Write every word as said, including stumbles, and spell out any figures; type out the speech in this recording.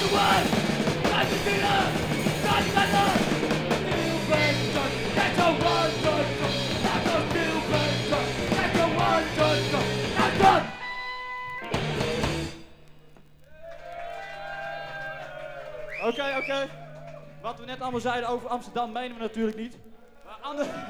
Oké, okay, oké. Okay. Wat we net allemaal zeiden over Amsterdam menen we natuurlijk niet. Maar andere...